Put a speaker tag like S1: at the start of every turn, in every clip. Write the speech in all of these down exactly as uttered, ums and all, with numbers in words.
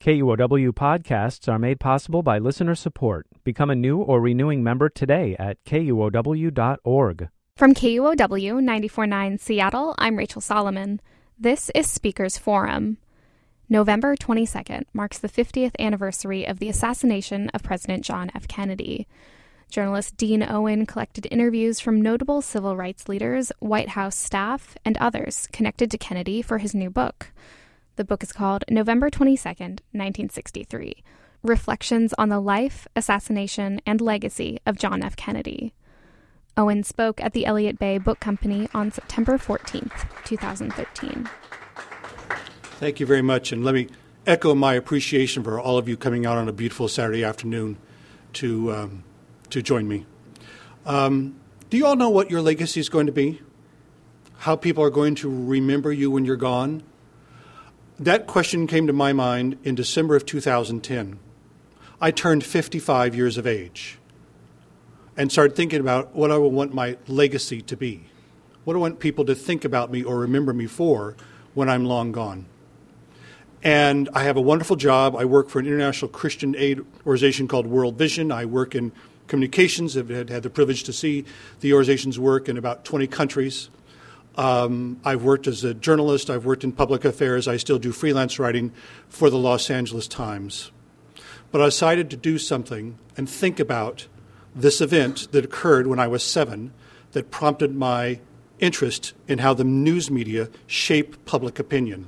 S1: K U O W podcasts are made possible by listener support. Become a new or renewing member today at K U O W dot org.
S2: From K U O W ninety-four point nine Seattle, I'm Rachel Solomon. This is Speakers Forum. November twenty-second marks the fiftieth anniversary of the assassination of President John F. Kennedy. Journalist Dean Owen collected interviews from notable civil rights leaders, White House staff, and others connected to Kennedy for his new book. The book is called November twenty-second, nineteen sixty-three, Reflections on the Life, Assassination, and Legacy of John F. Kennedy. Owen spoke at the Elliott Bay Book Company on September fourteenth, twenty thirteen.
S3: Thank you very much, and let me echo my appreciation for all of you coming out on a beautiful Saturday afternoon to um, to join me. Um, do you all know what your legacy is going to be? How people are going to remember you when you're gone? That question came to my mind in December of two thousand ten. I turned fifty-five years of age and started thinking about what I would want my legacy to be. What do I want people to think about me or remember me for when I'm long gone? And I have a wonderful job. I work for an international Christian aid organization called World Vision. I work in communications. I've had, had the privilege to see the organization's work in about twenty countries. Um, I've worked as a journalist. I've worked in public affairs. I still do freelance writing for the Los Angeles Times. But I decided to do something and think about this event that occurred when I was seven that prompted my interest in how the news media shape public opinion.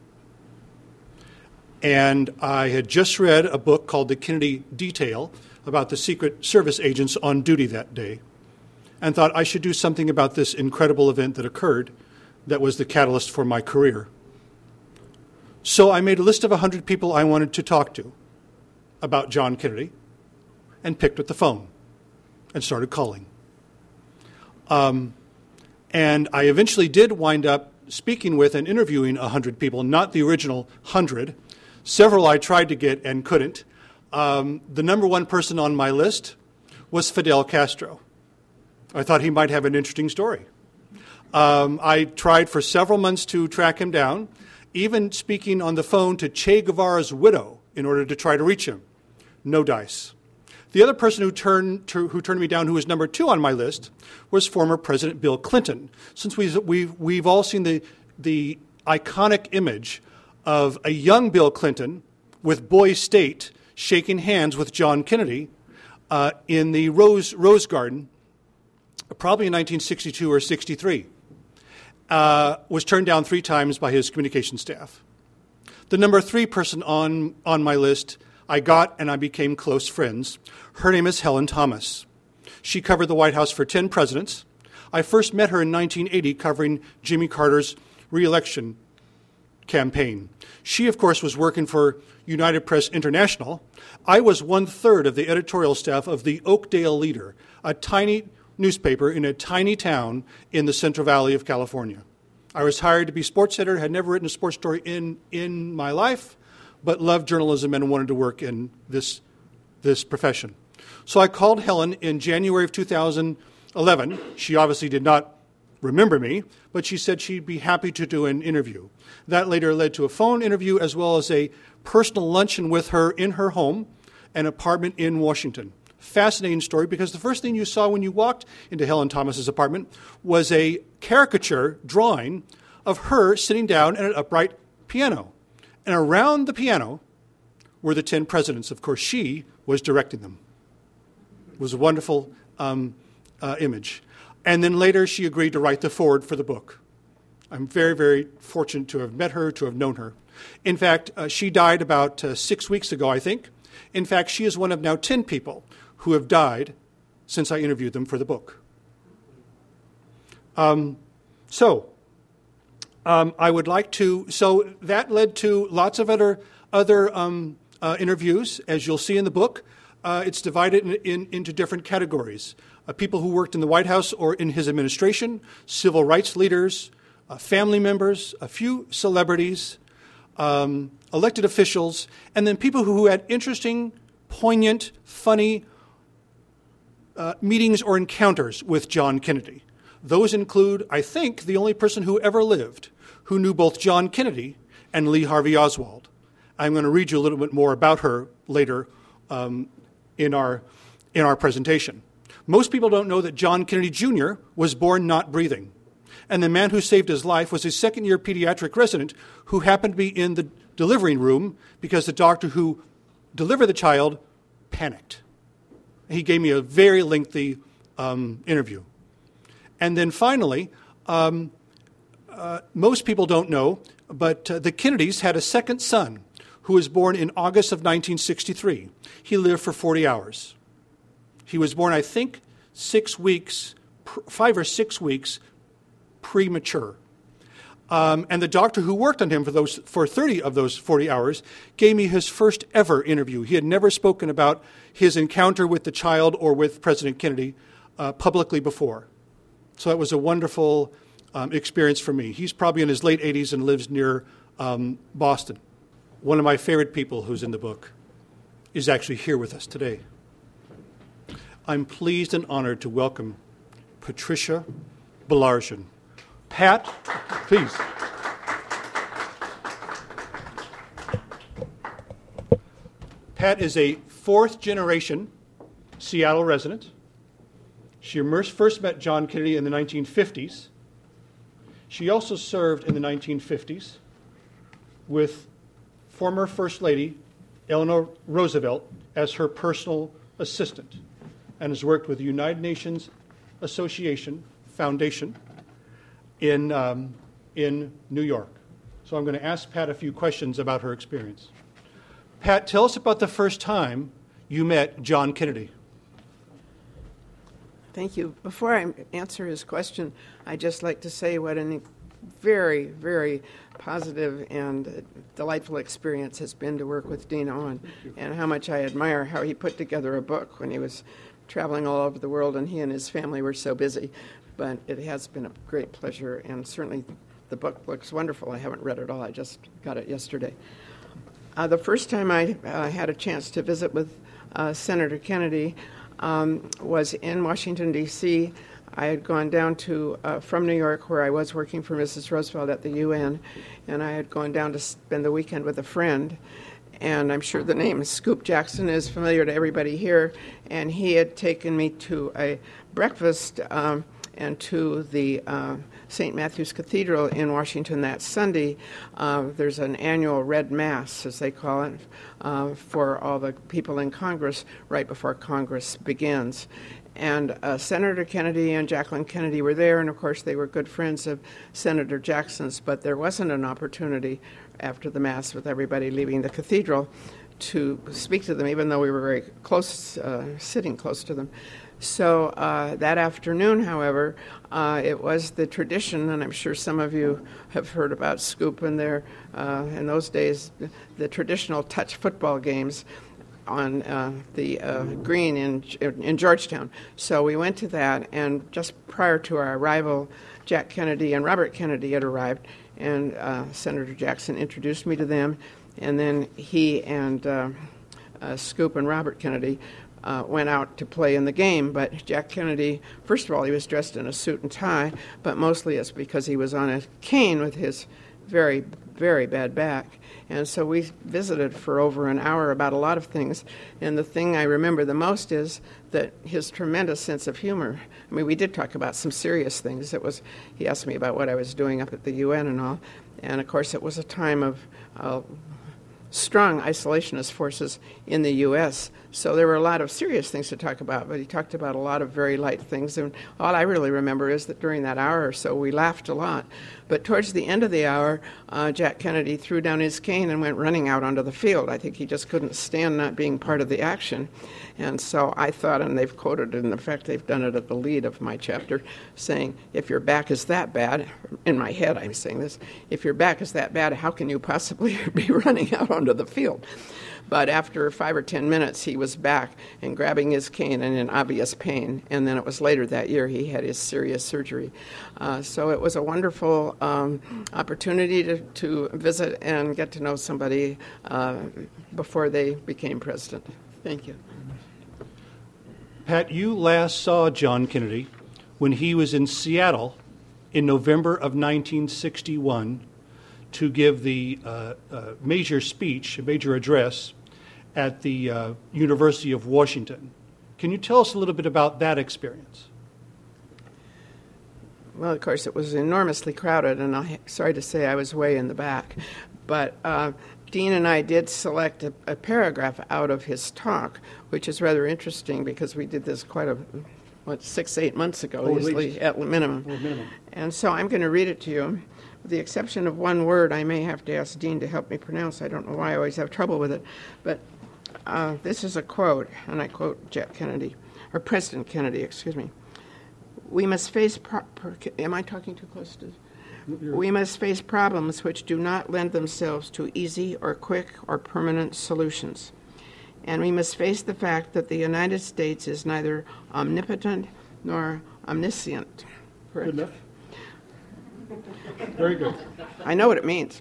S3: And I had just read a book called The Kennedy Detail about the Secret Service agents on duty that day, and thought I should do something about this incredible event that occurred that was the catalyst for my career. So I made a list of one hundred people I wanted to talk to about John Kennedy and picked up the phone and started calling. Um, and I eventually did wind up speaking with and interviewing one hundred people, not the original one hundred. Several I tried to get and couldn't. Um, the number one person on my list was Fidel Castro. I thought he might have an interesting story. Um, I tried for several months to track him down, even speaking on the phone to Che Guevara's widow in order to try to reach him. No dice. The other person who turned to, who turned me down, who was number two on my list, was former President Bill Clinton. Since we've, we've, we've all seen the, the iconic image of a young Bill Clinton with Boy State shaking hands with John Kennedy uh, in the Rose, Rose Garden, probably in nineteen sixty-two or sixty-three, uh, was turned down three times by his communication staff. The number three person on, on my list I got, and I became close friends. Her name is Helen Thomas. She covered the White House for ten presidents. I first met her in nineteen eighty covering Jimmy Carter's re-election campaign. She, of course, was working for United Press International. I was one-third of the editorial staff of the Oakdale Leader, a tiny newspaper in a tiny town in the Central Valley of California. I was hired to be sports editor, had never written a sports story in, in my life, but loved journalism and wanted to work in this, this profession. So I called Helen in January of two thousand eleven. She obviously did not remember me, but she said she'd be happy to do an interview. That later led to a phone interview as well as a personal luncheon with her in her home, an apartment in Washington. Fascinating story, because the first thing you saw when you walked into Helen Thomas's apartment was a caricature drawing of her sitting down at an upright piano. And around the piano were the ten presidents. Of course, she was directing them. It was a wonderful um, uh, image. And then later she agreed to write the foreword for the book. I'm very, very fortunate to have met her, to have known her. In fact, uh, she died about uh, six weeks ago, I think. In fact, she is one of now ten people who have died since I interviewed them for the book. Um, so, um, I would like to, so that led to lots of other, other um, uh, interviews, as you'll see in the book. Uh, it's divided in, in, into different categories. Uh, people who worked in the White House or in his administration, civil rights leaders, uh, family members, a few celebrities, um, elected officials, and then people who had interesting, poignant, funny uh, meetings or encounters with John Kennedy. Those include, I think, the only person who ever lived who knew both John Kennedy and Lee Harvey Oswald. I'm going to read you a little bit more about her later um, in our in our presentation. Most people don't know that John Kennedy Junior was born not breathing. And the man who saved his life was a second-year pediatric resident who happened to be in the delivering room because the doctor who delivered the child panicked. He gave me a very lengthy um, interview. And then finally, um, uh, most people don't know, but uh, the Kennedys had a second son who was born in August of nineteen sixty-three. He lived for forty hours. He was born, I think, six weeks, five or six weeks premature. Um, and the doctor who worked on him for those for thirty of those forty hours gave me his first ever interview. He had never spoken about his encounter with the child or with President Kennedy uh, publicly before. So that was a wonderful um, experience for me. He's probably in his late eighties and lives near um, Boston. One of my favorite people who's in the book is actually here with us today. I'm pleased and honored to welcome Patricia Baillargeon. Pat, please. Pat is a fourth-generation Seattle resident. She first met John Kennedy in the nineteen fifties. She also served in the nineteen fifties with former First Lady Eleanor Roosevelt as her personal assistant and has worked with the United Nations Association Foundation in, um, in New York. So I'm going to ask Pat a few questions about her experience. Pat, tell us about the first time you met John Kennedy.
S4: Thank you. Before I answer his question, I'd just like to say what a very, very positive and delightful experience has been to work with Dean Owen, and how much I admire how he put together a book when he was traveling all over the world and he and his family were so busy. But it has been a great pleasure, and certainly the book looks wonderful. I haven't read it all. I just got it yesterday. Uh, the first time I uh, had a chance to visit with uh, Senator Kennedy um, was in Washington, D C I had gone down to, uh, from New York, where I was working for Missus Roosevelt at the U N, and I had gone down to spend the weekend with a friend. And I'm sure the name Scoop Jackson is familiar to everybody here, and he had taken me to a breakfast um, and to the uh, Saint Matthew's Cathedral in Washington that Sunday. Uh, there's an annual Red Mass, as they call it, uh, for all the people in Congress right before Congress begins. And uh, Senator Kennedy and Jacqueline Kennedy were there, and of course they were good friends of Senator Jackson's, but there wasn't an opportunity after the Mass with everybody leaving the cathedral to speak to them, even though we were very close, uh, sitting close to them. So uh, that afternoon, however, uh, it was the tradition, and I'm sure some of you have heard about Scoop and their, uh, in those days, the traditional touch football games on uh, the uh, green in in Georgetown. So we went to that, and just prior to our arrival, Jack Kennedy and Robert Kennedy had arrived, and uh, Senator Jackson introduced me to them, and then he and uh, uh, Scoop and Robert Kennedy uh, went out to play in the game. But Jack Kennedy, first of all, he was dressed in a suit and tie, but mostly it's because he was on a cane with his very, very bad back. And so we visited for over an hour about a lot of things. And the thing I remember the most is that his tremendous sense of humor. I mean, we did talk about some serious things. It was, he asked me about what I was doing up at the U N and all. And, of course, it was a time of uh, strong isolationist forces in the U S, so there were a lot of serious things to talk about, but he talked about a lot of very light things. And all I really remember is that during that hour or so, we laughed a lot. But towards the end of the hour, uh, Jack Kennedy threw down his cane and went running out onto the field. I think he just couldn't stand not being part of the action. And so I thought, and they've quoted it, and in fact, they've done it at the lead of my chapter, saying, if your back is that bad, in my head I'm saying this, if your back is that bad, how can you possibly be running out onto the field? But after five or ten minutes, he was back and grabbing his cane and in obvious pain. And then it was later that year he had his serious surgery. Uh, so it was a wonderful um, opportunity to, to visit and get to know somebody uh, before they became president. Thank you.
S3: Pat, you last saw John Kennedy when he was in Seattle in November of nineteen sixty-one to give the uh, uh, major speech, a major address at the uh, University of Washington. Can you tell us a little bit about that experience?
S4: Well, of course, it was enormously crowded, and I'm sorry to say I was way in the back. But uh, Dean and I did select a, a paragraph out of his talk, which is rather interesting because we did this quite a, what, six, eight months ago,
S3: Oh, at
S4: easily,
S3: least.
S4: at minimum.
S3: Or minimum.
S4: And so I'm going to read it to you. With the exception of one word I may have to ask Dean to help me pronounce. I don't know why I always have trouble with it. But uh, this is a quote, and I quote Jack Kennedy, or President Kennedy, excuse me. We must face, pro- pro- am I talking too close to? We must face problems which do not lend themselves to easy or quick or permanent solutions. And we must face the fact that the United States is neither omnipotent nor omniscient. Correct?
S3: Good enough. Very good.
S4: I know what it means.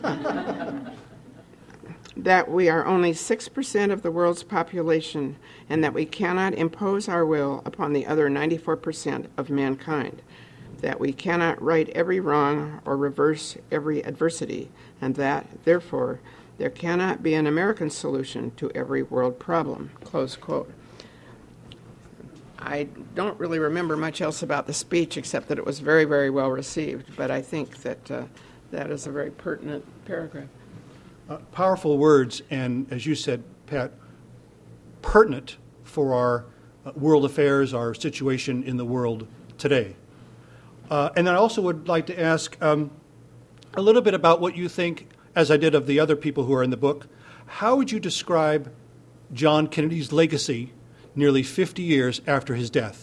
S4: That we are only six percent of the world's population and that we cannot impose our will upon the other ninety-four percent of mankind. That we cannot right every wrong or reverse every adversity, and that, therefore, there cannot be an American solution to every world problem. Close quote. I don't really remember much else about the speech except that it was very, very well received, but I think that uh, that is a very pertinent paragraph.
S3: Uh, powerful words, and as you said, Pat, pertinent for our uh, world affairs, our situation in the world today. Uh, and I also would like to ask um, a little bit about what you think, as I did of the other people who are in the book. How would you describe John Kennedy's legacy nearly fifty years after his death?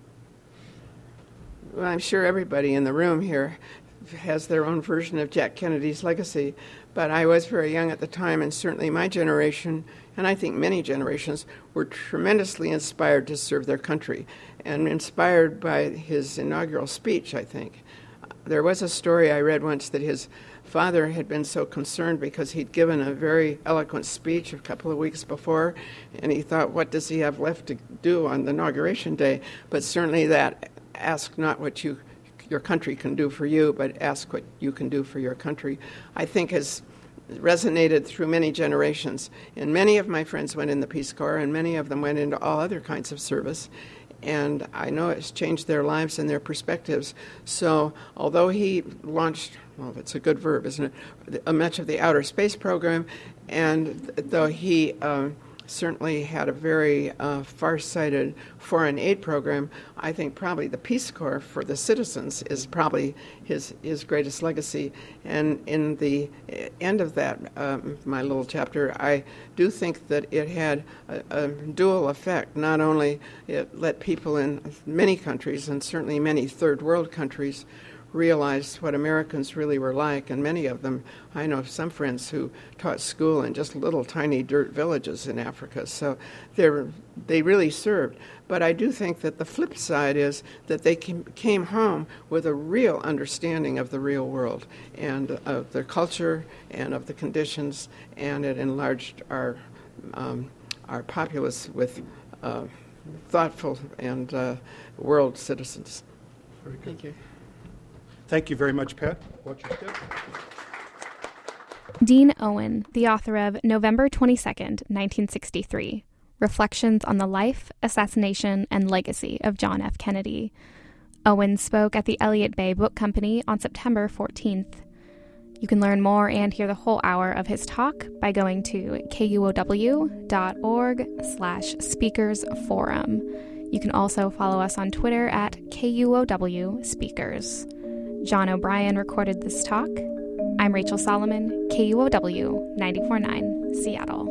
S4: Well, I'm sure everybody in the room here has their own version of Jack Kennedy's legacy, but I was very young at the time, and certainly my generation, and I think many generations, were tremendously inspired to serve their country, and inspired by his inaugural speech, I think. There was a story I read once that his father had been so concerned because he'd given a very eloquent speech a couple of weeks before, and he thought, what does he have left to do on the inauguration day? But certainly that, ask not what you your country can do for you, but ask what you can do for your country, I think has resonated through many generations. And many of my friends went in the Peace Corps, and many of them went into all other kinds of service. And I know it's changed their lives and their perspectives. So although he launched, well, it's a good verb, isn't it, a much of the outer space program, and though he uh, certainly had a very uh, far-sighted foreign aid program, I think probably the Peace Corps for the citizens is probably his, his greatest legacy. And in the end of that, um, my little chapter, I do think that it had a, a dual effect. Not only it let people in many countries, and certainly many third world countries, realized what Americans really were like, and many of them, I know some friends who taught school in just little tiny dirt villages in Africa, so they they really served. But I do think that the flip side is that they came, came home with a real understanding of the real world and of their culture and of the conditions, and it enlarged our um, our populace with uh, thoughtful and uh, world citizens.
S3: Very good.
S4: Thank you.
S3: Thank you very much, Pat. Watch your step.
S2: Dean Owen, the author of November twenty-second, nineteen sixty-three, Reflections on the Life, Assassination, and Legacy of John F. Kennedy. Owen spoke at the Elliott Bay Book Company on September fourteenth. You can learn more and hear the whole hour of his talk by going to kuow.org slash speakers forum. You can also follow us on Twitter at KUOW Speakers. John O'Brien recorded this talk. I'm Rachel Solomon, K U O W ninety-four point nine, Seattle.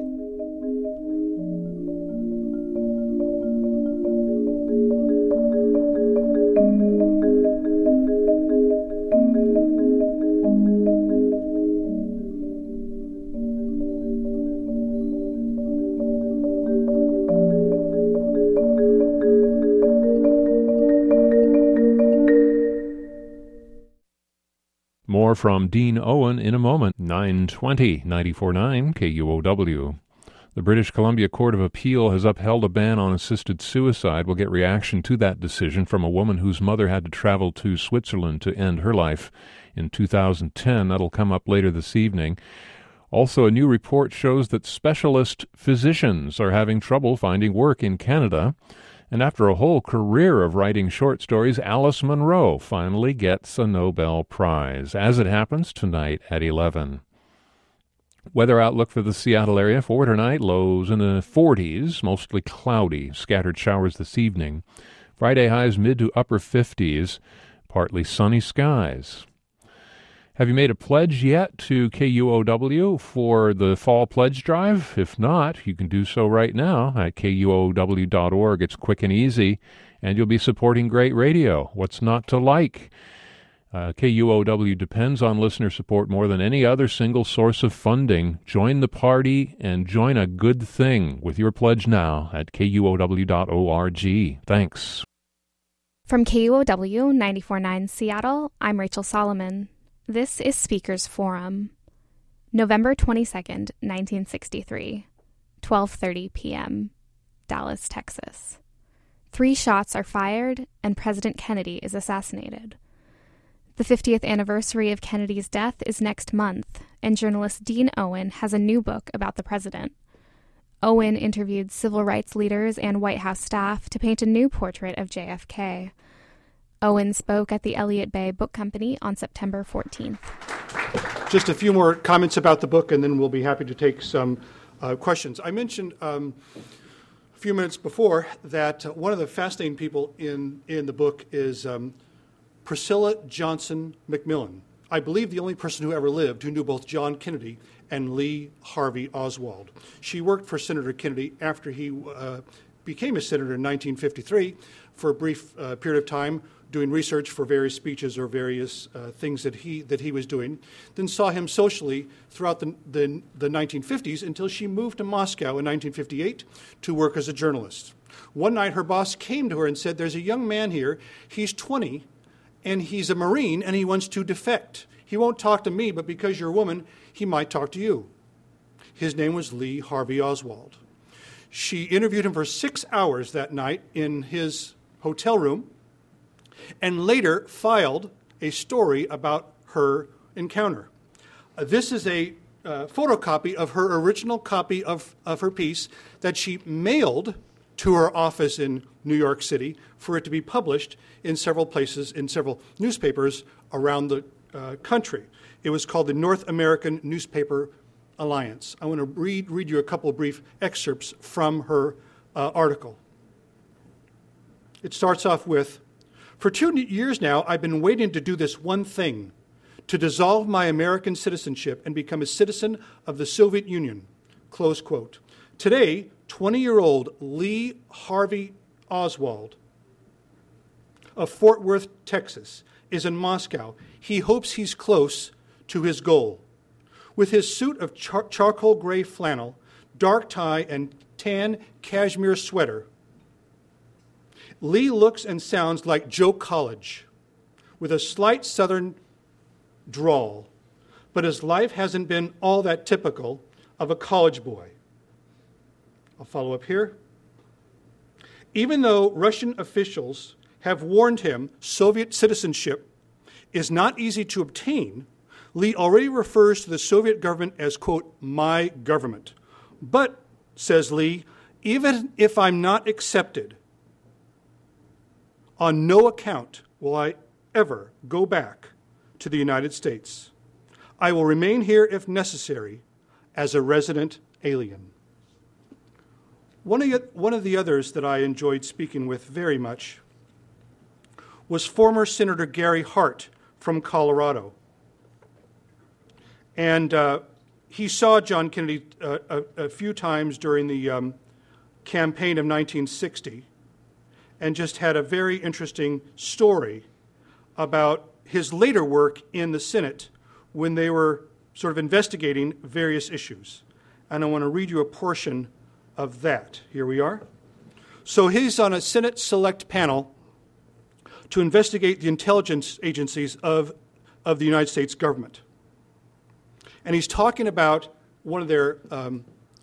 S5: More from Dean Owen in a moment. nine twenty, ninety-four point nine K U O W. The British Columbia Court of Appeal has upheld a ban on assisted suicide. We'll get reaction to that decision from a woman whose mother had to travel to Switzerland to end her life in two thousand ten. That'll come up later this evening. Also, a new report shows that specialist physicians are having trouble finding work in Canada. And after a whole career of writing short stories, Alice Munro finally gets a Nobel Prize, as it happens tonight at eleven. Weather outlook for the Seattle area for tonight, lows in the forties, mostly cloudy, scattered showers this evening. Friday highs mid to upper fifties, partly sunny skies. Have you made a pledge yet to K U O W for the fall pledge drive? If not, you can do so right now at K U O W dot org. It's quick and easy, and you'll be supporting great radio. What's not to like? Uh, K U O W depends on listener support more than any other single source of funding. Join the party and join a good thing with your pledge now at K U O W dot org. Thanks.
S2: From K U O W ninety-four point nine Seattle, I'm Rachel Solomon. This is Speakers Forum. November twenty-second, nineteen sixty-three, twelve thirty p.m., Dallas, Texas. Three shots are fired, and President Kennedy is assassinated. The fiftieth anniversary of Kennedy's death is next month, and journalist Dean Owen has a new book about the president. Owen interviewed civil rights leaders and White House staff to paint a new portrait of J F K. Owen spoke at the Elliott Bay Book Company on September fourteenth.
S3: Just a few more comments about the book, and then we'll be happy to take some uh, questions. I mentioned um, a few minutes before that uh, one of the fascinating people in, in the book is um, Priscilla Johnson McMillan. I believe the only person who ever lived who knew both John Kennedy and Lee Harvey Oswald. She worked for Senator Kennedy after he uh, became a senator in nineteen fifty-three for a brief uh, period of time, doing research for various speeches or various uh, things that he that he was doing, then saw him socially throughout the, the, the nineteen fifties until she moved to Moscow in nineteen fifty-eight to work as a journalist. One night her boss came to her and said, "There's a young man here, he's twenty, and he's a Marine, and he wants to defect. He won't talk to me, but because you're a woman, he might talk to you." His name was Lee Harvey Oswald. She interviewed him for six hours that night in his hotel room, and later filed a story about her encounter. Uh, this is a uh, photocopy of her original copy of, of her piece that she mailed to her office in New York City for it to be published in several places, in several newspapers around the uh, country. It was called the North American Newspaper Alliance. I want to read, read you a couple of brief excerpts from her uh, article. It starts off with, "For two years now, I've been waiting to do this one thing, to dissolve my American citizenship and become a citizen of the Soviet Union." Close quote. Today, twenty-year-old Lee Harvey Oswald of Fort Worth, Texas, is in Moscow. He hopes he's close to his goal. With his suit of char- charcoal gray flannel, dark tie, and tan cashmere sweater, Lee looks and sounds like Joe College, with a slight southern drawl, but his life hasn't been all that typical of a college boy. I'll follow up here. Even though Russian officials have warned him Soviet citizenship is not easy to obtain, Lee already refers to the Soviet government as, quote, my government. But, says Lee, even if I'm not accepted, on no account will I ever go back to the United States. I will remain here if necessary as a resident alien. One of, the, one of the others that I enjoyed speaking with very much was former Senator Gary Hart from Colorado. And uh, he saw John Kennedy uh, a, a few times during the um, campaign of nineteen sixty, and just had a very interesting story about his later work in the Senate when they were sort of investigating various issues. And I want to read you a portion of that. Here we are. So he's on a Senate select panel to investigate the intelligence agencies of, of the United States government. And he's talking about one of their um,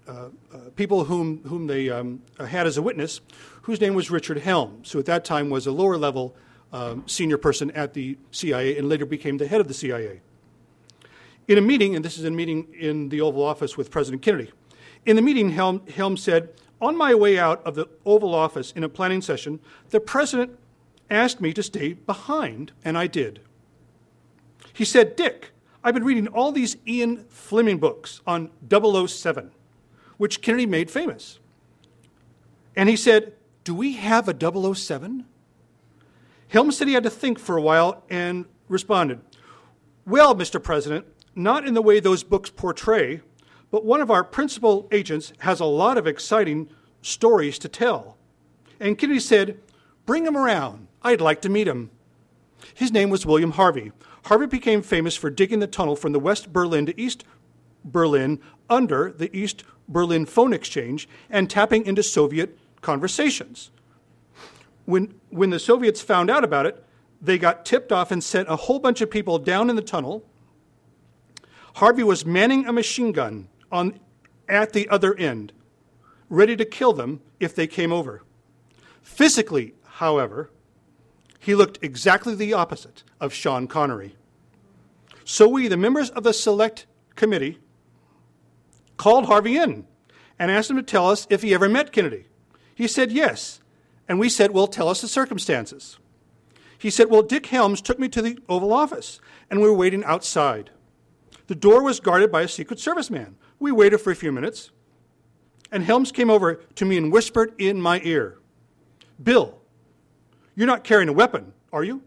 S3: uh, uh, people whom, whom they um, had as a witness, whose name was Richard Helms, who at that time was a lower-level um, senior person at the C I A and later became the head of the C I A. In a meeting, and this is a meeting in the Oval Office with President Kennedy, in the meeting, Helm, Helms said, "On my way out of the Oval Office in a planning session, the President asked me to stay behind, and I did. He said, 'Dick, I've been reading all these Ian Fleming books on double oh seven, which Kennedy made famous.' And he said, 'Do we have a double oh seven? Helms said he had to think for a while and responded, 'Well, Mister President, not in the way those books portray, but one of our principal agents has a lot of exciting stories to tell.' And Kennedy said, 'Bring him around. I'd like to meet him.' His name was William Harvey. Harvey became famous for digging the tunnel from the West Berlin to East Berlin under the East Berlin phone exchange and tapping into Soviet conversations. When, when the Soviets found out about it, they got tipped off and sent a whole bunch of people down in the tunnel. Harvey was manning a machine gun on, at the other end, ready to kill them if they came over. Physically, however, he looked exactly the opposite of Sean Connery. So we, the members of the Select Committee, called Harvey in and asked him to tell us if he ever met Kennedy. He said yes, and we said, well, tell us the circumstances. He said, well, Dick Helms took me to the Oval Office, and we were waiting outside. The door was guarded by a Secret Service man. We waited for a few minutes, and Helms came over to me and whispered in my ear, 'Bill, you're not carrying a weapon, are you?'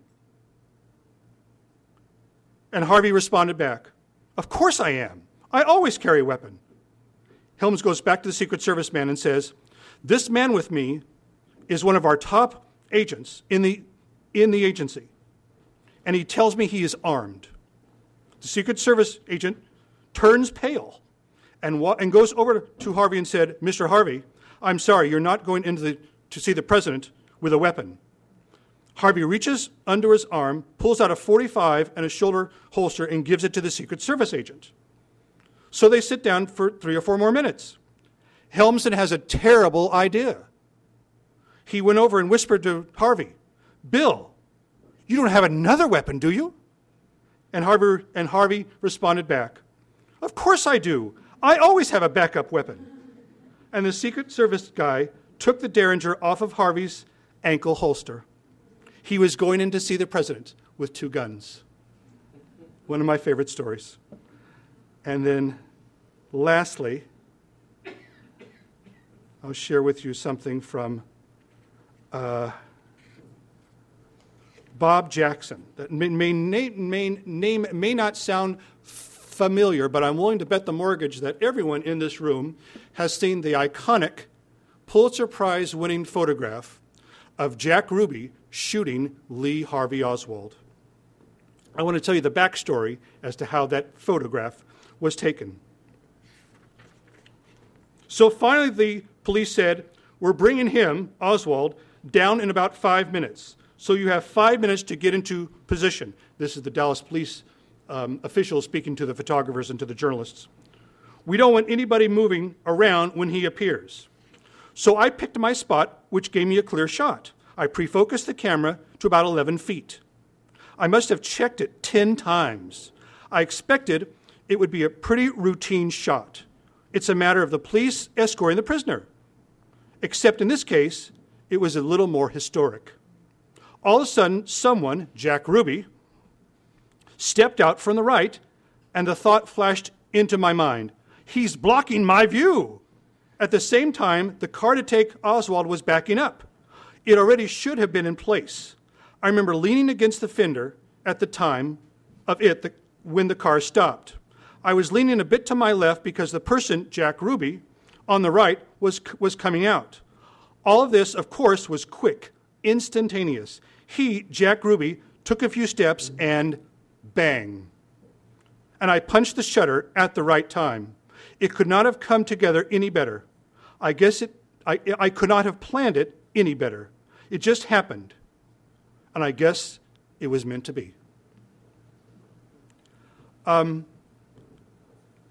S3: And Harvey responded back, 'Of course I am. I always carry a weapon.' Helms goes back to the Secret Service man and says, 'This man with me is one of our top agents in the, in the agency, and he tells me he is armed.' The Secret Service agent turns pale and, wa- and goes over to Harvey and said, 'Mister Harvey, I'm sorry, you're not going into the, to see the president with a weapon.' Harvey reaches under his arm, pulls out a forty-five and a shoulder holster and gives it to the Secret Service agent. So they sit down for three or four more minutes. Helms has a terrible idea. He went over and whispered to Harvey, 'Bill, you don't have another weapon, do you?' And Harvey, and Harvey responded back, 'Of course I do. I always have a backup weapon.' And the Secret Service guy took the Derringer off of Harvey's ankle holster. He was going in to see the president with two guns. One of my favorite stories. And then, lastly, I'll share with you something from uh, Bob Jackson. That may, may, may, name may not sound familiar, but I'm willing to bet the mortgage that everyone in this room has seen the iconic Pulitzer Prize-winning photograph of Jack Ruby shooting Lee Harvey Oswald. I want to tell you the backstory as to how that photograph was taken. So finally the police said, "We're bringing him, Oswald, down in about five minutes. So you have five minutes to get into position." This is the Dallas police um, officials speaking to the photographers and to the journalists. "We don't want anybody moving around when he appears." So I picked my spot, which gave me a clear shot. I pre-focused the camera to about eleven feet. I must have checked it ten times. I expected it would be a pretty routine shot. It's a matter of the police escorting the prisoner. Except in this case, it was a little more historic. All of a sudden, someone, Jack Ruby, stepped out from the right, and the thought flashed into my mind, "He's blocking my view." At the same time, the car to take Oswald was backing up. It already should have been in place. I remember leaning against the fender at the time of it the, when the car stopped. I was leaning a bit to my left because the person, Jack Ruby, on the right was, was coming out. All of this, of course, was quick, instantaneous. He, Jack Ruby, took a few steps and bang. And I punched the shutter at the right time. It could not have come together any better. I guess it, I, I could not have planned it any better. It just happened. And I guess it was meant to be. Um,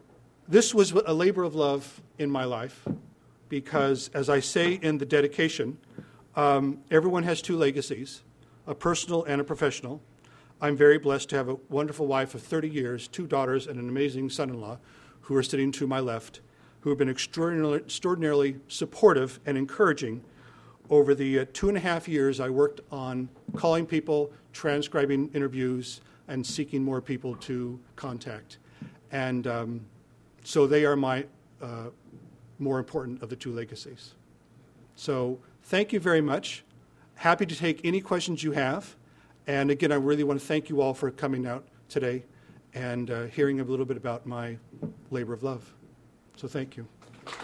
S3: This was a labor of love in my life because, as I say in the dedication, um, everyone has two legacies, a personal and a professional. I'm very blessed to have a wonderful wife of thirty years, two daughters, and an amazing son-in-law who are sitting to my left, who have been extraordinarily, extraordinarily supportive and encouraging over the uh, two and a half years I worked on calling people, transcribing interviews, and seeking more people to contact. And um, so they are my uh, more important of the two legacies. So thank you very much. Happy to take any questions you have. And again, I really want to thank you all for coming out today and uh, hearing a little bit about my labor of love. So thank you.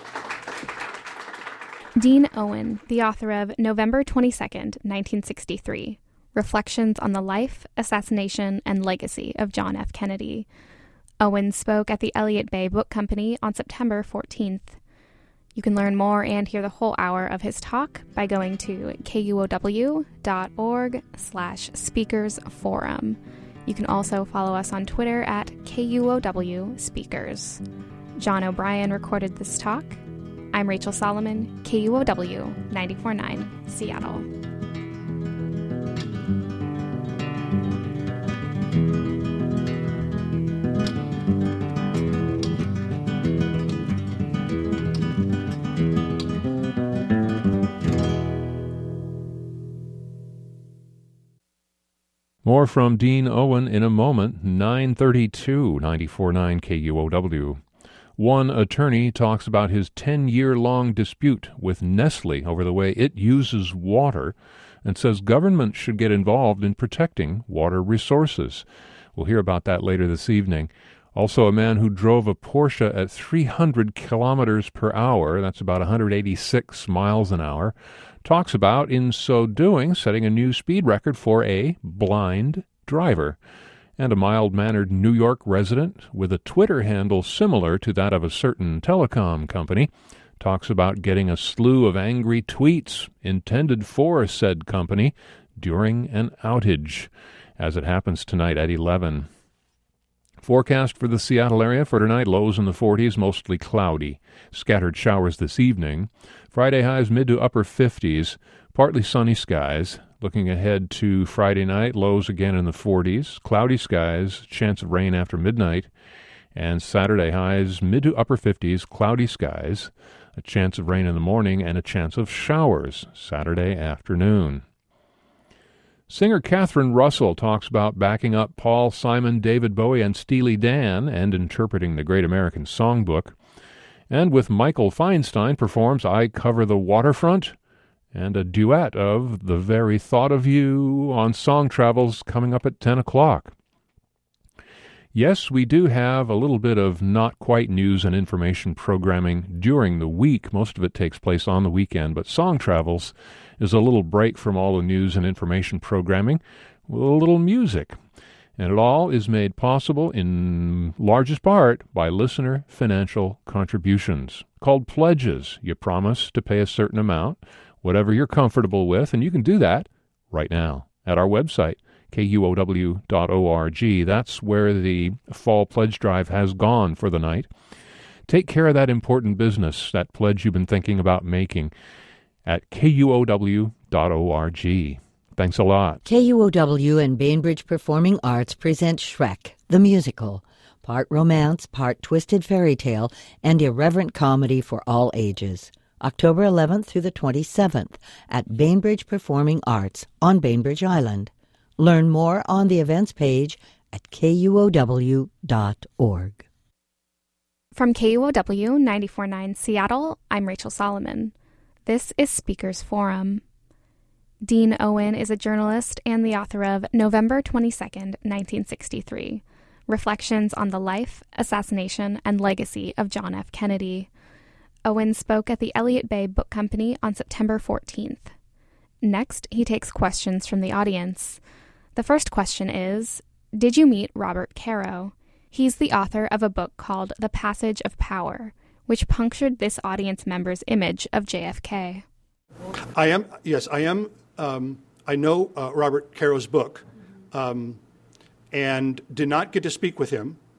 S2: Dean Owen, the author of November twenty-second, nineteen sixty-three, Reflections on the Life, Assassination, and Legacy of John F. Kennedy. Owen spoke at the Elliott Bay Book Company on September fourteenth. You can learn more and hear the whole hour of his talk by going to kuow.org slash speakers forum. You can also follow us on Twitter at kuowspeakers. John O'Brien recorded this talk. I'm Rachel Solomon, K U O W ninety-four point nine, Seattle.
S5: More from Dean Owen in a moment. nine thirty-two, ninety-four point nine K U O W. One attorney talks about his ten-year-long dispute with Nestle over the way it uses water and says government should get involved in protecting water resources. We'll hear about that later this evening. Also, a man who drove a Porsche at three hundred kilometers per hour, that's about one hundred eighty-six miles an hour, talks about, in so doing, setting a new speed record for a blind driver. And a mild-mannered New York resident with a Twitter handle similar to that of a certain telecom company talks about getting a slew of angry tweets intended for said company during an outage, as it happens tonight at eleven. Forecast for the Seattle area for tonight, lows in the forties, mostly cloudy. Scattered showers this evening. Friday highs mid to upper fifties, partly sunny skies. Looking ahead to Friday night, lows again in the forties, cloudy skies, chance of rain after midnight. And Saturday highs mid to upper fifties, cloudy skies, a chance of rain in the morning, and a chance of showers Saturday afternoon. Singer Catherine Russell talks about backing up Paul Simon, David Bowie, and Steely Dan and interpreting the Great American Songbook. And with Michael Feinstein performs I Cover the Waterfront, and a duet of The Very Thought of You on Song Travels coming up at ten o'clock. Yes, we do have a little bit of not quite news and information programming during the week. Most of it takes place on the weekend, but Song Travels is a little break from all the news and information programming with a little music. And it all is made possible in largest part by listener financial contributions called pledges. You promise to pay a certain amount, whatever you're comfortable with, and you can do that right now at our website, K U O W dot org. That's where the fall pledge drive has gone for the night. Take care of that important business, that pledge you've been thinking about making, at K U O W dot org. Thanks a lot.
S6: K U O W and Bainbridge Performing Arts present Shrek, the musical. Part romance, part twisted fairy tale, and irreverent comedy for all ages. October eleventh through the twenty-seventh at Bainbridge Performing Arts on Bainbridge Island. Learn more on the events page at K U O W dot org.
S2: From K U O W ninety-four point nine Seattle, I'm Rachel Solomon. This is Speakers Forum. Dean Owen is a journalist and the author of November twenty-second, nineteen sixty-three, Reflections on the Life, Assassination, and Legacy of John F. Kennedy. Owen spoke at the Elliott Bay Book Company on September fourteenth. Next, he takes questions from the audience. The first question is, did you meet Robert Caro? He's the author of a book called The Passage of Power, which punctured this audience member's image of J F K.
S3: I am, yes, I am, um, I know uh, Robert Caro's book, um, and did not get to speak with him.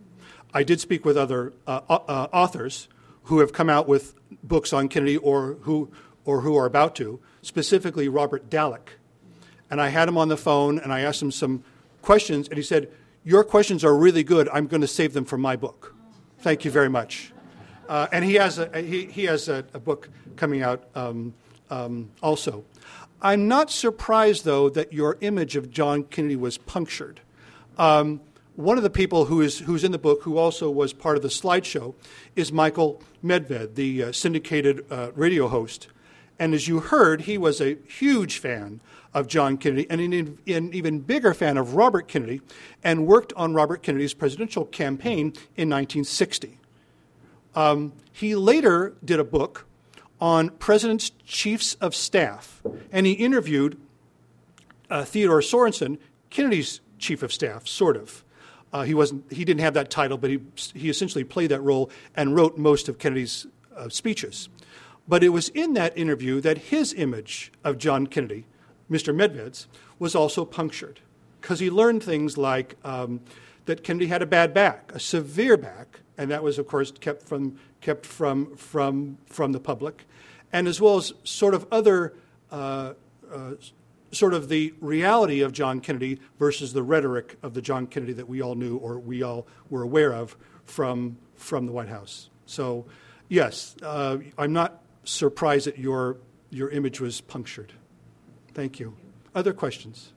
S3: I did speak with other uh, uh, authors who have come out with books on Kennedy or who or who are about to, specifically Robert Dallek. And I had him on the phone, and I asked him some questions, and he said, "Your questions are really good. I'm going to save them for my book. Thank you very much." Uh, and he has a he, he has a, a book coming out um, um, also. I'm not surprised, though, that your image of John Kennedy was punctured. Um, one of the people who is who's in the book, who also was part of the slideshow, is Michael Medved, the uh, syndicated uh, radio host. And as you heard, he was a huge fan of John Kennedy and an, an even bigger fan of Robert Kennedy, and worked on Robert Kennedy's presidential campaign in nineteen sixty. Um, he later did a book on presidents' chiefs of staff, and he interviewed uh, Theodore Sorensen, Kennedy's chief of staff, sort of. Uh, he wasn't. He didn't have that title, but he he essentially played that role and wrote most of Kennedy's uh, speeches. But it was in that interview that his image of John Kennedy, Mister Medved's, was also punctured, because he learned things like um, that Kennedy had a bad back, a severe back, and that was, of course, kept from kept from from from the public, and as well as sort of other uh, uh, sort of the reality of John Kennedy versus the rhetoric of the John Kennedy that we all knew or we all were aware of from from the White House. So, yes, uh, I'm not surprised that your your image was punctured. Thank you. Other questions?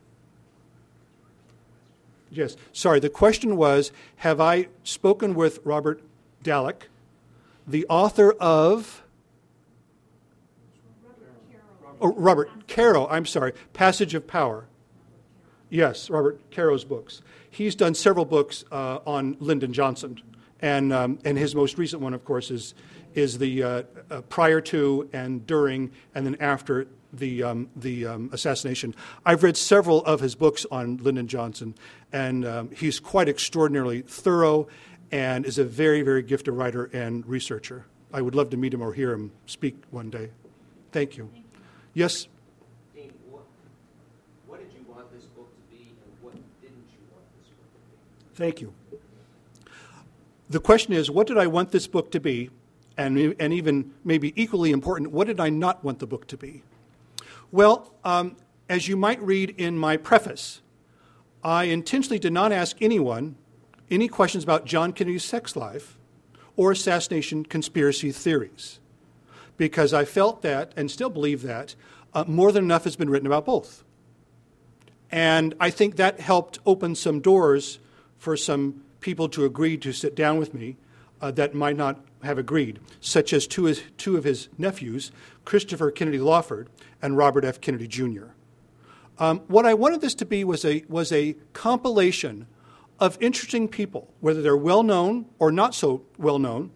S3: Yes. Sorry, the question was, have I spoken with Robert Dallek, the author of... Oh, Robert Caro, I'm sorry, Passage of Power. Yes, Robert Caro's books. He's done several books uh, on Lyndon Johnson, and um, and his most recent one, of course, is is the uh, uh, prior to and during and then after the um, the um, assassination. I've read several of his books on Lyndon Johnson, and um, he's quite extraordinarily thorough and is a very, very gifted writer and researcher. I would love to meet him or hear him speak one day. Thank you. Yes?
S7: Dean, what, what did you want this book to be, and what didn't you want this book to be?
S3: Thank you. The question is, what did I want this book to be? And, and even maybe equally important, what did I not want the book to be? Well, um, as you might read in my preface, I intentionally did not ask anyone any questions about John Kennedy's sex life or assassination conspiracy theories, because I felt that, and still believe that, uh, more than enough has been written about both. And I think that helped open some doors for some people to agree to sit down with me uh, that might not have agreed, such as two, his, two of his nephews, Christopher Kennedy Lawford and Robert F. Kennedy Junior Um, what I wanted this to be was a, was a compilation of interesting people, whether they're well-known or not so well-known,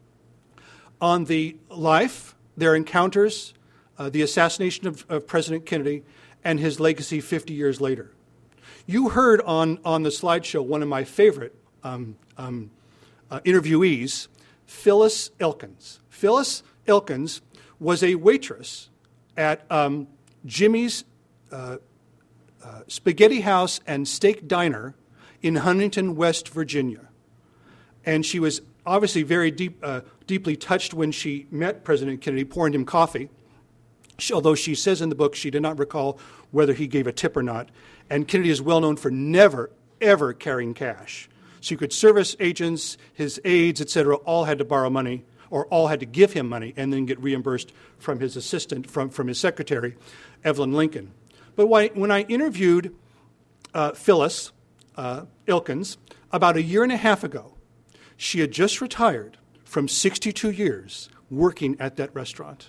S3: on the life, their encounters, uh, the assassination of, of President Kennedy, and his legacy fifty years later. You heard on, on the slideshow one of my favorite um, um, uh, interviewees, Phyllis Elkins. Phyllis Elkins was a waitress at um, Jimmy's uh, uh, Spaghetti House and Steak Diner in Huntington, West Virginia. And she was obviously very deep, uh, deeply touched when she met President Kennedy, pouring him coffee, she, although she says in the book she did not recall whether he gave a tip or not. And Kennedy is well known for never, ever carrying cash. Secret Service agents, his aides, et cetera, all had to borrow money, or all had to give him money and then get reimbursed from his assistant, from, from his secretary, Evelyn Lincoln. But when I interviewed uh, Phyllis uh, Elkins about a year and a half ago, she had just retired from sixty-two years working at that restaurant.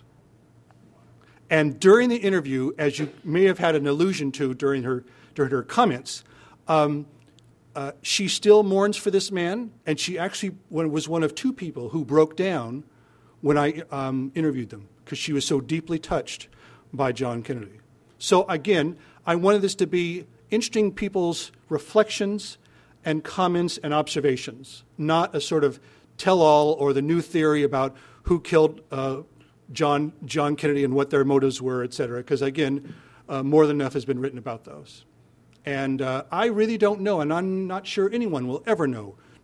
S3: And during the interview, as you may have had an allusion to during her during her comments, um, uh, she still mourns for this man, and she actually was one of two people who broke down when I um, interviewed them, because she was so deeply touched by John Kennedy. So again, I wanted this to be interesting people's reflections and comments and observations, not a sort of tell-all or the new theory about who killed uh, John John Kennedy and what their motives were, et cetera, because, again, uh, more than enough has been written about those. And uh, I really don't know, and I'm not sure anyone will ever know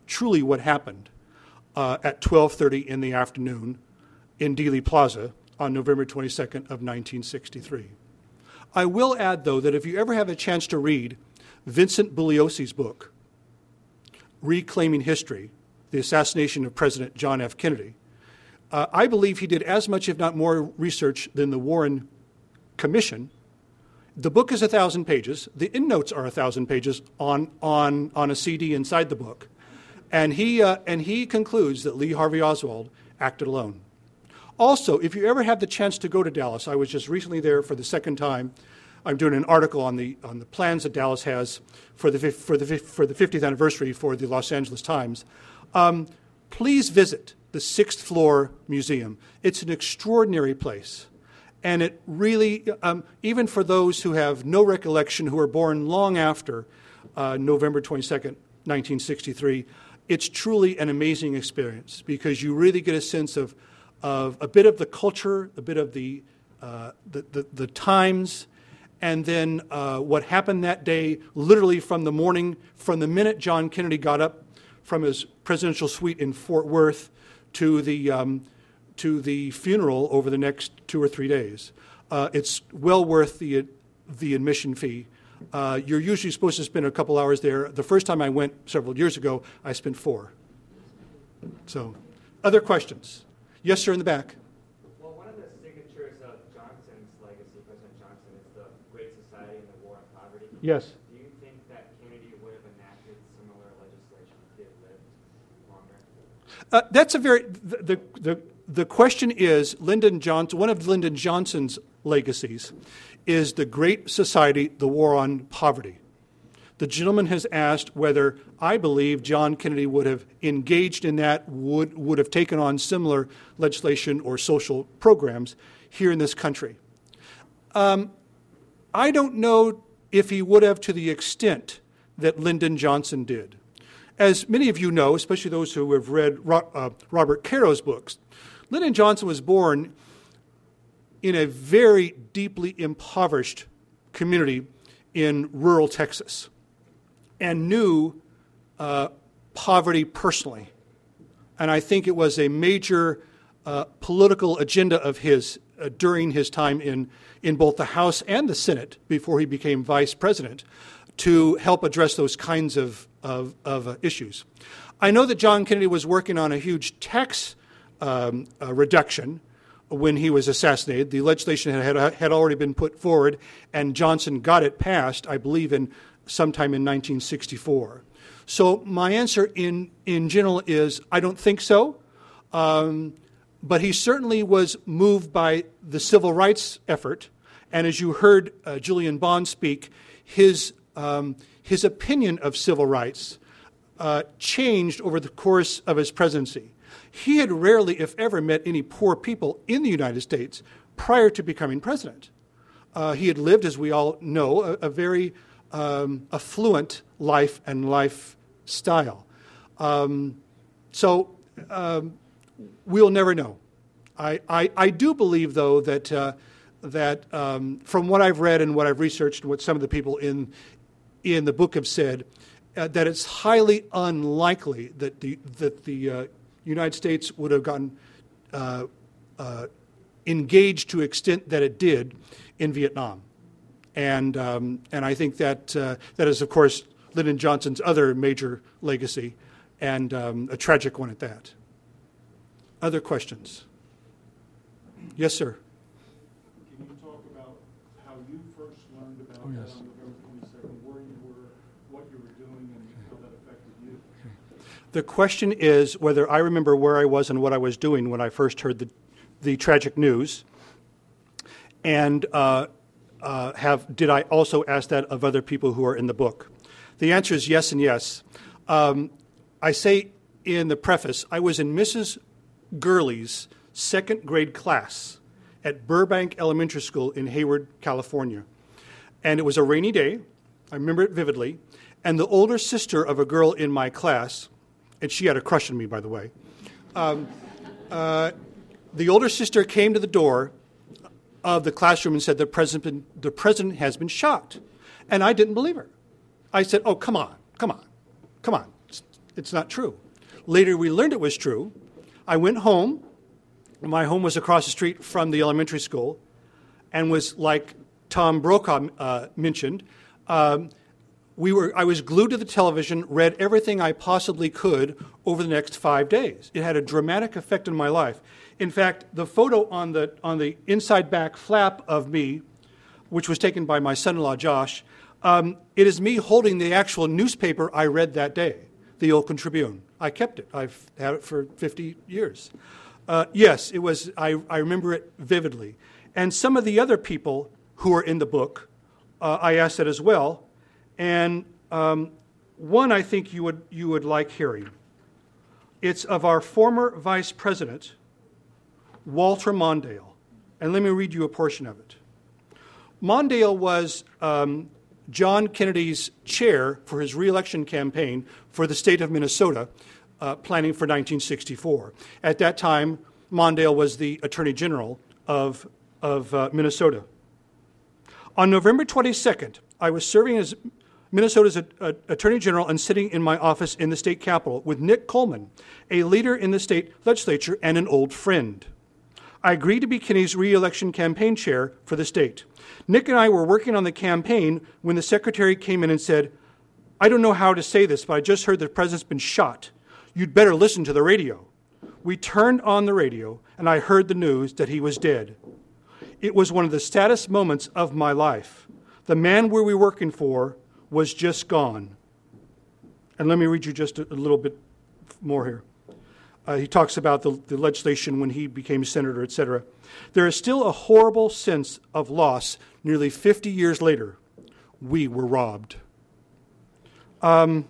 S3: truly what happened uh, at twelve thirty in the afternoon in Dealey Plaza on November twenty-second of nineteen sixty-three. I will add, though, that if you ever have a chance to read Vincent Bugliosi's book, Reclaiming History, The Assassination of President John F. Kennedy, uh, I believe he did as much, if not more, research than the Warren Commission. The book is a thousand pages. The endnotes are a thousand pages on, on, on a C D inside the book. And he, uh, and he concludes that Lee Harvey Oswald acted alone. Also, if you ever have the chance to go to Dallas, I was just recently there for the second time. I'm doing an article on the on the plans that Dallas has for the for the for the fiftieth anniversary for the Los Angeles Times. Um, please visit the sixth floor museum. It's an extraordinary place, and it really, um, even for those who have no recollection, who were born long after uh, November twenty-second, nineteen sixty-three, it's truly an amazing experience because you really get a sense of of a bit of the culture, a bit of the uh, the, the, the times, and then uh, what happened that day, literally from the morning, from the minute John Kennedy got up from his presidential suite in Fort Worth to the um, to the funeral over the next two or three days. Uh, it's well worth the the admission fee. Uh, you're usually supposed to spend a couple hours there. The first time I went several years ago, I spent four. So, other questions? Yes, sir, in the back.
S8: Well, one of the signatures of Johnson's legacy, President Johnson, is the Great Society and the War on Poverty.
S3: Yes.
S8: Do you think that Kennedy would have enacted similar legislation if he had lived longer?
S3: Uh, that's a very the, the the the question is Lyndon Johnson. One of Lyndon Johnson's legacies is the Great Society, the War on Poverty. The gentleman has asked whether I believe John Kennedy would have engaged in that, would would have taken on similar legislation or social programs here in this country. Um, I don't know if he would have to the extent that Lyndon Johnson did. As many of you know, especially those who have read Ro- uh, Robert Caro's books, Lyndon Johnson was born in a very deeply impoverished community in rural Texas, and knew uh, poverty personally. And I think it was a major uh, political agenda of his uh, during his time in, in both the House and the Senate before he became vice president to help address those kinds of, of, of uh, issues. I know that John Kennedy was working on a huge tax um, uh, reduction when he was assassinated. The legislation had, had already been put forward, and Johnson got it passed, I believe, in sometime in nineteen sixty-four. So my answer in, in general is I don't think so, um, but he certainly was moved by the civil rights effort, and as you heard uh, Julian Bond speak, his, um, his opinion of civil rights uh, changed over the course of his presidency. He had rarely, if ever, met any poor people in the United States prior to becoming president. Uh, he had lived, as we all know, a, a very Um, affluent life and lifestyle. Um, so um, we'll never know. I, I, I do believe, though, that uh, that um, from what I've read and what I've researched and what some of the people in in the book have said, uh, that it's highly unlikely that the that the uh, United States would have gotten uh, uh, engaged to the extent that it did in Vietnam. And um, and I think that uh, that is, of course, Lyndon Johnson's other major legacy, and um, a tragic one at that. Other questions? Yes, sir.
S9: Can you talk about how you first learned about
S3: oh, yes.
S9: that on November twenty-second, where you were, what you were doing, and how that affected you?
S3: The question is whether I remember where I was and what I was doing when I first heard the the tragic news, and uh, Uh, have did I also ask that of other people who are in the book? The answer is yes and yes. Um, I say in the preface, I was in Missus Gurley's second grade class at Burbank Elementary School in Hayward, California. And it was a rainy day. I remember it vividly. And the older sister of a girl in my class, and she had a crush on me, by the way, um, uh, the older sister came to the door of the classroom and said, the president, the president has been shot. And I didn't believe her. I said, oh, come on, come on, come on. It's not true. Later, we learned it was true. I went home. My home was across the street from the elementary school and was, like Tom Brokaw uh, mentioned, um, we were. I was glued to the television, read everything I possibly could over the next five days. It had a dramatic effect on my life. In fact, the photo on the on the inside back flap of me, which was taken by my son-in-law Josh, um, it is me holding the actual newspaper I read that day, the Oakland Tribune. I kept it. I've had it for fifty years. Uh, yes, it was. I, I remember it vividly. And some of the other people who are in the book, uh, I asked that as well. And um, one I think you would you would like hearing. It's of our former vice president, Walter Mondale. And let me read you a portion of it. Mondale was um, John Kennedy's chair for his re-election campaign for the state of Minnesota, uh, planning for nineteen sixty-four. At that time, Mondale was the Attorney General of, of uh, Minnesota. On November twenty-second, I was serving as Minnesota's a, a, Attorney General and sitting in my office in the state capitol with Nick Coleman, a leader in the state legislature and an old friend. I agreed to be Kennedy's re-election campaign chair for the state. Nick and I were working on the campaign when the secretary came in and said, "I don't know how to say this, but I just heard the president's been shot. You'd better listen to the radio." We turned on the radio, and I heard the news that he was dead. It was one of the saddest moments of my life. The man we were working for was just gone. And let me read you just a, a little bit more here. Uh, he talks about the, the legislation when he became senator, et cetera. There is still a horrible sense of loss nearly fifty years later. We were robbed. Um,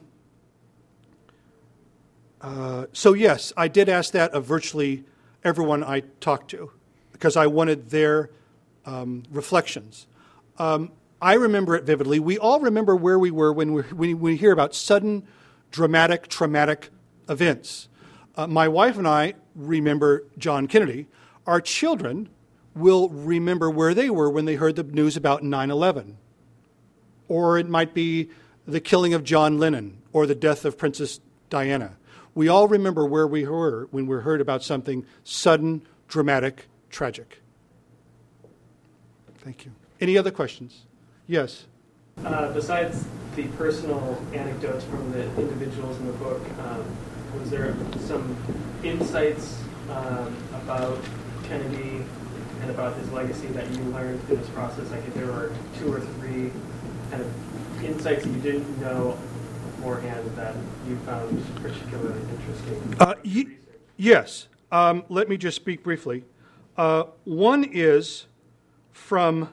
S3: uh, so yes, I did ask that of virtually everyone I talked to because I wanted their um, reflections. Um, I remember it vividly. We all remember where we were when we, when we hear about sudden, dramatic, traumatic events. Uh, my wife and I remember John Kennedy. Our children will remember where they were when they heard the news about nine eleven. Or it might be the killing of John Lennon or the death of Princess Diana. We all remember where we were when we heard about something sudden, dramatic, tragic. Thank you. Any other questions? Yes.
S10: Uh, besides the personal anecdotes from the individuals in the book, um, was there some insights um, about Kennedy and about his legacy that you learned through this process? Like if there were two or three kind of insights that you didn't know beforehand that you found particularly interesting?
S3: Uh, y- yes. Um, let me just speak briefly. Uh, one is from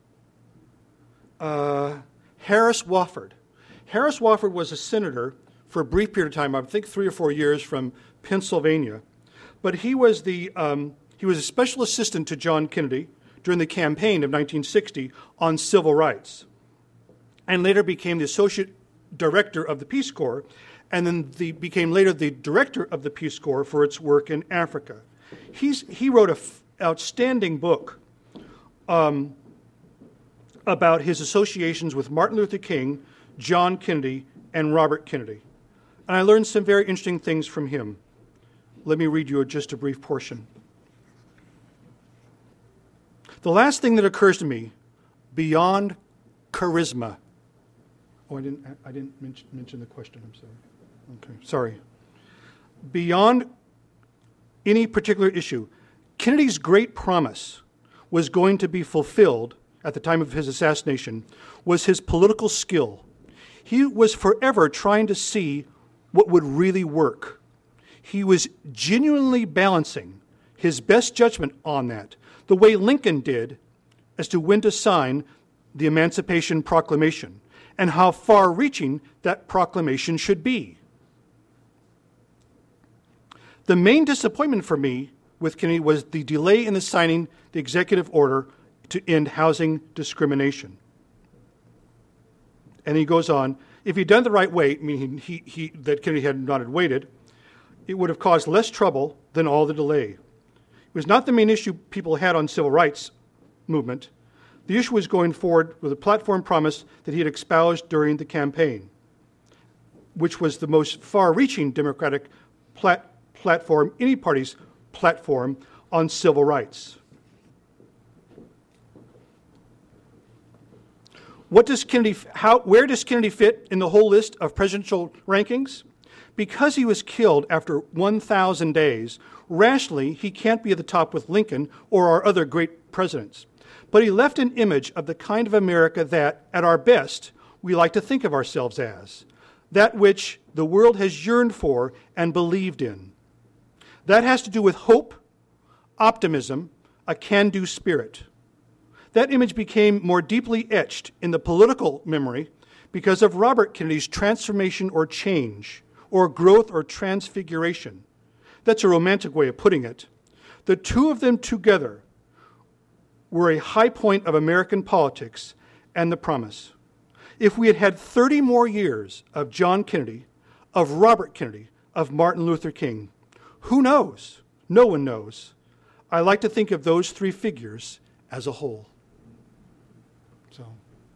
S3: Uh, Harris Wofford. Harris Wofford was a senator for a brief period of time, I think three or four years, from Pennsylvania. But he was the um, he was a special assistant to John Kennedy during the campaign of nineteen sixty on civil rights, and later became the associate director of the Peace Corps, and then the, became later the director of the Peace Corps for its work in Africa. He's he wrote an f- outstanding book Um, about his associations with Martin Luther King, John Kennedy, and Robert Kennedy. And I learned some very interesting things from him. Let me read you just a brief portion. The last thing that occurs to me, beyond charisma. Oh, I didn't I didn't mention, mention the question, I'm sorry. Okay, sorry. Beyond any particular issue, Kennedy's great promise was going to be fulfilled at the time of his assassination was his political skill. He was forever trying to see what would really work. He was genuinely balancing his best judgment on that, the way Lincoln did as to when to sign the Emancipation Proclamation and how far-reaching that proclamation should be. The main disappointment for me with Kennedy was the delay in the signing the executive order to end housing discrimination. And he goes on, if he'd done it the right way, meaning he, he, that Kennedy had not waited, it would have caused less trouble than all the delay. It was not the main issue people had on civil rights movement. The issue was going forward with a platform promise that he had espoused during the campaign. which was the most far-reaching democratic plat- platform, any party's platform on civil rights. What does Kennedy, how, where does Kennedy fit in the whole list of presidential rankings? Because he was killed after one thousand days, rationally, he can't be at the top with Lincoln or our other great presidents. But he left an image of the kind of America that, at our best, we like to think of ourselves as, that which the world has yearned for and believed in. That has to do with hope, optimism, a can-do spirit. That image became more deeply etched in the political memory because of Robert Kennedy's transformation or change, or growth or transfiguration. That's a romantic way of putting it. The two of them together were a high point of American politics and the promise. If we had had thirty more years of John Kennedy, of Robert Kennedy, of Martin Luther King, who knows? No one knows. I like to think of those three figures as a whole. So,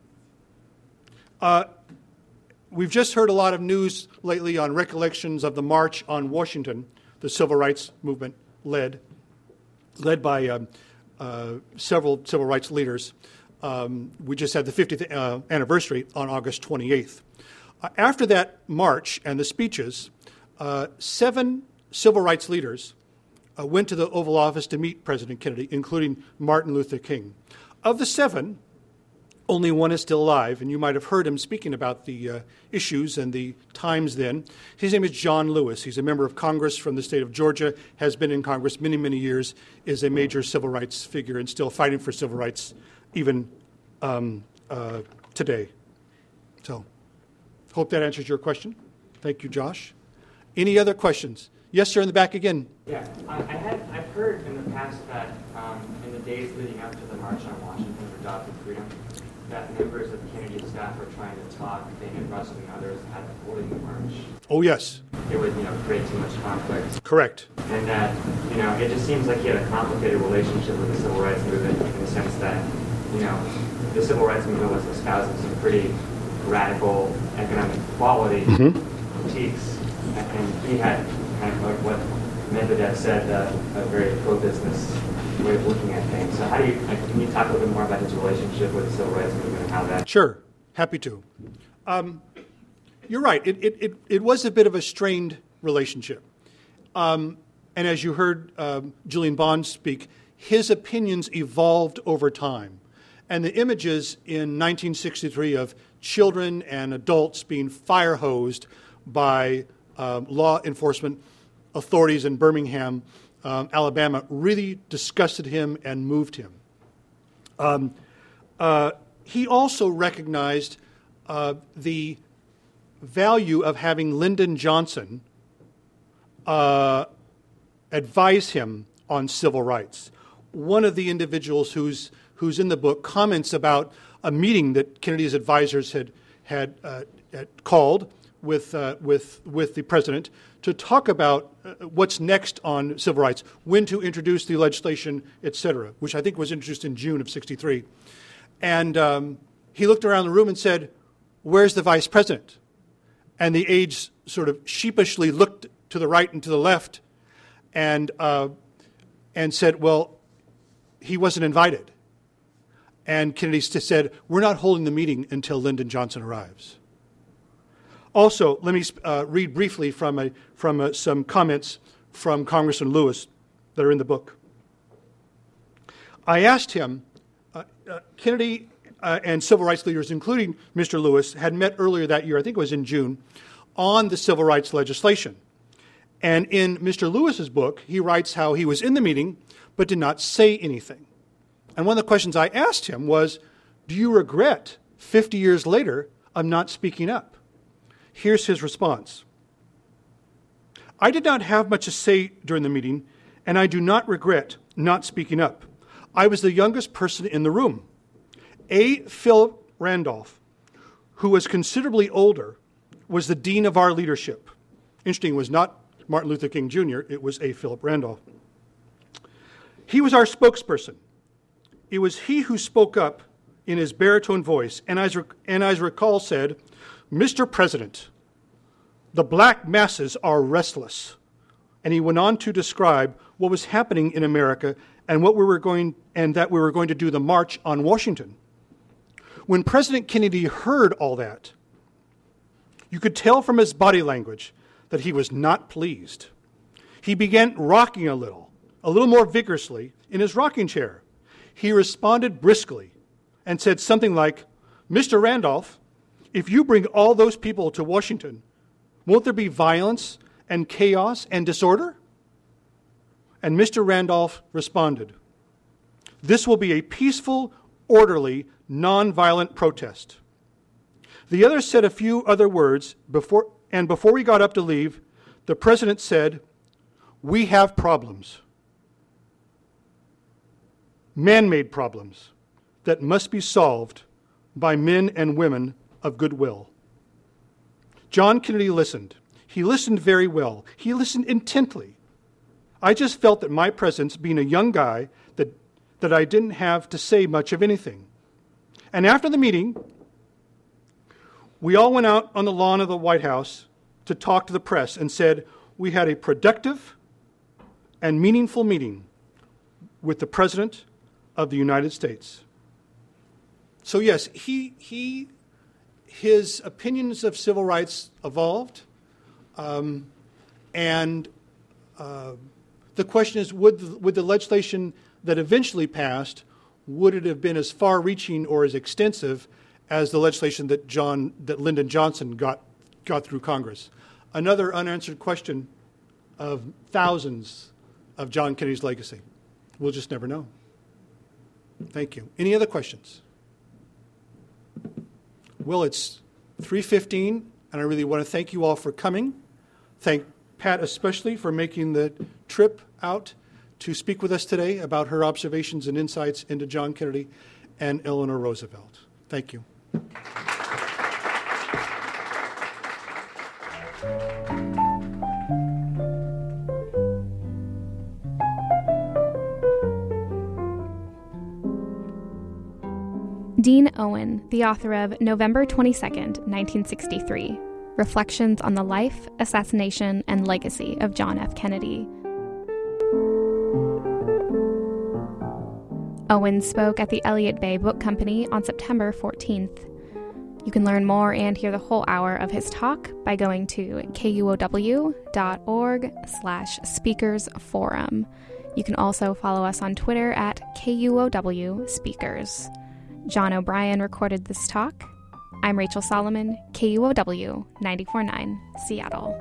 S3: uh, we've just heard a lot of news lately on recollections of the March on Washington, the civil rights movement led, led by um, uh, several civil rights leaders. Um, we just had the fiftieth uh, anniversary on August twenty-eighth. Uh, after that march and the speeches, uh, seven civil rights leaders uh, went to the Oval Office to meet President Kennedy, including Martin Luther King. Of the seven, only one is still alive, and you might have heard him speaking about the uh, issues and the times then. His name is John Lewis. He's a member of Congress from the state of Georgia, has been in Congress many, many years, is a major civil rights figure and still fighting for civil rights even um, uh, today. So, hope that answers your question. Thank you, Josh. Any other questions? Yes, sir, in the back again.
S8: Yeah, I, I had, I've heard in the past that um, in the days leading up to the March on Washington for Adopted Freedom, that members of Kennedy's staff were trying to talk, they had wrestling others at avoiding the march.
S3: Oh, yes.
S8: It would, you know, create too much conflict.
S3: Correct.
S8: And that, you know, it just seems like he had a complicated relationship with the civil rights movement in the sense that, you know, the civil rights movement was espousing some pretty radical economic equality mm-hmm. critiques, and he had kind of like what Medvedev said, uh, a very pro-business way of looking at things. So how do you, like, can you talk a little bit more about his relationship with the civil rights movement and how that...
S3: Sure, happy to. Um, you're right, it, it, it, it was a bit of a strained relationship. Um, and as you heard um, Julian Bond speak, his opinions evolved over time. And the images in nineteen sixty-three of children and adults being fire-hosed by um, law enforcement authorities in Birmingham, um, Alabama, really disgusted him and moved him. Um, uh, he also recognized uh, the value of having Lyndon Johnson uh, advise him on civil rights. One of the individuals who's who's in the book comments about a meeting that Kennedy's advisors had had, uh, had called with uh, with with the president to talk about uh, what's next on civil rights, when to introduce the legislation, et cetera, which I think was introduced in June of sixty-three. And um, he looked around the room and said, "Where's the vice president?" And the aides sort of sheepishly looked to the right and to the left, and uh, and said, "Well, he wasn't invited." And Kennedy said, "We're not holding the meeting until Lyndon Johnson arrives." Also, let me uh, read briefly from, a, from a, some comments from Congressman Lewis that are in the book. I asked him, uh, uh, Kennedy uh, and civil rights leaders, including Mister Lewis, had met earlier that year, I think it was in June, on the civil rights legislation. And in Mister Lewis's book, he writes how he was in the meeting but did not say anything. And one of the questions I asked him was, do you regret fifty years later of not speaking up? Here's his response. I did not have much to say during the meeting, and I do not regret not speaking up. I was the youngest person in the room. A. Philip Randolph, who was considerably older, was the dean of our leadership. Interesting, it was not Martin Luther King Junior, it was A. Philip Randolph. He was our spokesperson. It was he who spoke up in his baritone voice, and as, rec- and as recall said, "Mister President, The black masses are restless. And he went on to describe what was happening in America and what we were going and that we were going to do the march on Washington. When President Kennedy heard all that, you could tell from his body language that he was not pleased. He began rocking a little, a little more vigorously in his rocking chair. He responded briskly and said something like, "Mister Randolph, if you bring all those people to Washington, won't there be violence and chaos and disorder?" And Mister Randolph responded, "This will be a peaceful, orderly, nonviolent protest." The others said a few other words, before, and before we got up to leave, the president said, "We have problems, man-made problems that must be solved by men and women of goodwill." John Kennedy listened. He listened very well. He listened intently. I just felt that my presence, being a young guy, that, that I didn't have to say much of anything. And after the meeting, we all went out on the lawn of the White House to talk to the press and said we had a productive and meaningful meeting with the President of the United States. So yes, he, he, his opinions of civil rights evolved, um, and uh, the question is, would the, would the legislation that eventually passed, would it have been as far-reaching or as extensive as the legislation that John, that Lyndon Johnson got got through Congress? Another unanswered question of thousands of John Kennedy's legacy. We'll just never know. Thank you. Any other questions? Well, it's three fifteen, and I really want to thank you all for coming. Thank Pat especially for making the trip out to speak with us today about her observations and insights into John Kennedy and Eleanor Roosevelt. Thank you.
S2: Dean Owen, the author of November twenty-second, nineteen sixty-three, Reflections on the Life, Assassination, and Legacy of John F. Kennedy. Owen spoke at the Elliott Bay Book Company on September fourteenth. You can learn more and hear the whole hour of his talk by going to kuow.org slash speakers forum. You can also follow us on Twitter at kuow speakers. John O'Brien recorded this talk. I'm Rachel Solomon, K U O W ninety-four point nine, Seattle.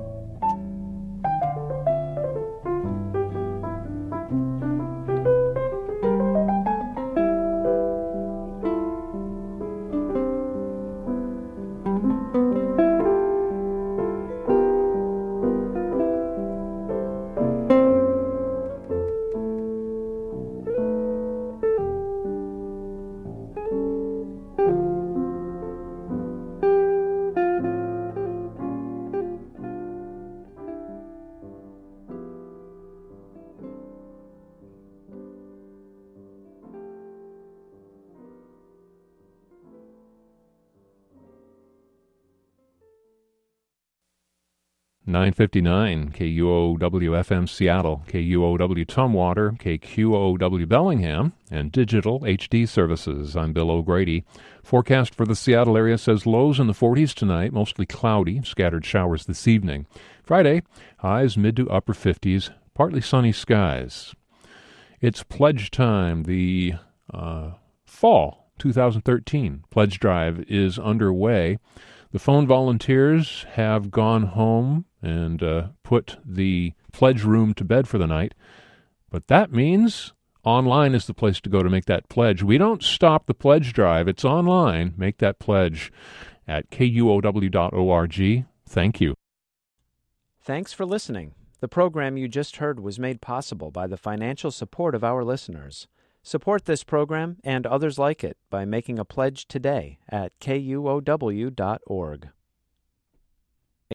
S5: nine fifty-nine, K U O W F M Seattle, K U O W Tumwater, K Q O W Bellingham, and digital H D services. I'm Bill O'Grady. Forecast for the Seattle area says lows in the forties tonight, mostly cloudy, scattered showers this evening. Friday, highs mid to upper fifties, partly sunny skies. It's pledge time. The uh, fall twenty thirteen pledge drive is underway. The phone volunteers have gone home and uh, put the pledge room to bed for the night. But that means online is the place to go to make that pledge. We don't stop the pledge drive. It's online. Make that pledge at K U O W dot org. Thank you.
S1: Thanks for listening. The program you just heard was made possible by the financial support of our listeners. Support this program and others like it by making a pledge today at K U O W dot org.